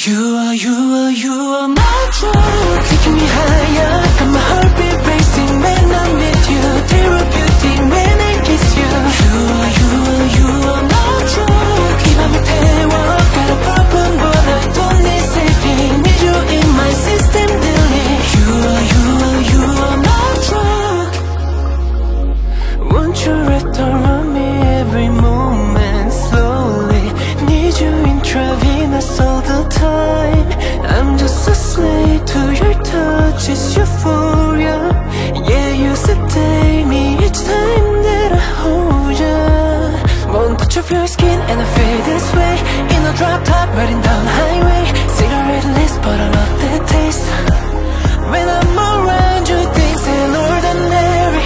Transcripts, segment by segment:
You are my drug, taking me higher. Got my heartbeat racing when I'm with you. Therapeutic when I kiss you. You are my drug. 이 밤을 태워. Got a problem but I don't need saving. Need you in my system daily. You are my drug. Won't you wrap around me every moment slowly? Need you intravenous all the time. I'm just a slave to your touch, it's euphoria. Yeah, you sedate me each time that I hold ya. One touch of your skin and I feel this way. In a drop top, riding down the highway. Cigarette list, but I love that taste. When I'm around you, things ain't ordinary.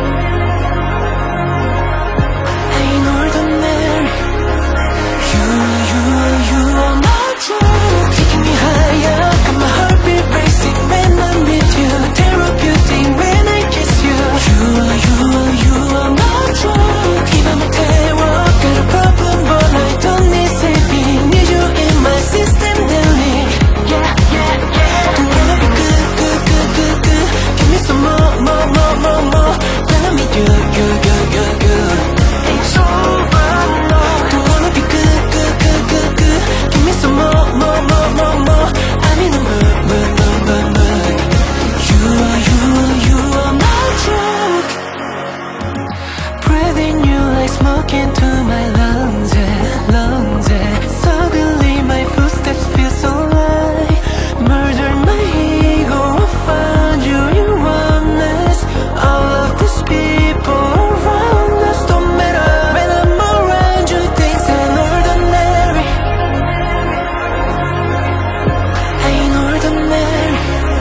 Ain't ordinary. You are my drug, taking me higher. Got my heartbeat racing when I'm with you. Therapeutic when I kiss you. You are my drug. 이 밤을 태워. Got a problem but I don't need saving. Need you in my system daily. Yeah. Don't wanna be good. Give me some more. When I'm with you. Ain't so bad, no. Don't wanna be good. Give me some more. I'm in the mood. You are my drug. Breathing you like smoke into my lungs. Suddenly my footsteps feel so light. Murder my ego, I found you in oneness. All of these people around us don't matter. When I'm around you, things ain't ordinary. Ain't ordinary.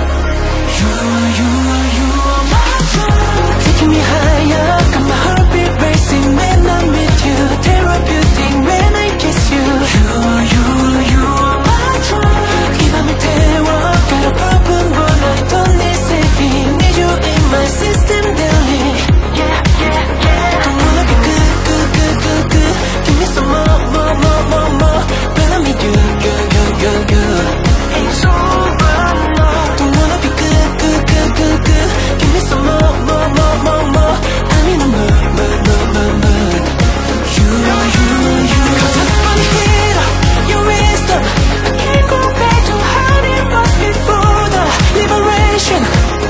You are my drug, taking me higher. Got my heartbeat racing when I'm with you. Therapeutic when I kiss you. You are my drug. 이 밤을 태워. Got a problem but I don't need saving. Need you in my system daily. Yeah. Don't wanna be good. Give me some more. When I'm with you. Ain't so bad, no. Don't wanna be good. Give me some more. I'm in the mood. You. 'Cause I just wanna hit up your wisdom. I can't go back to how it was before the liberation.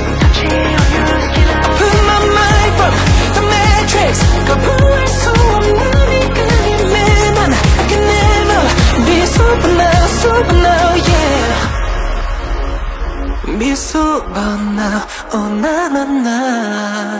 I put my mind from the matrix. 거부할 수 없는 이 그림에만 I can never be super now, yeah. Be sober now, oh na.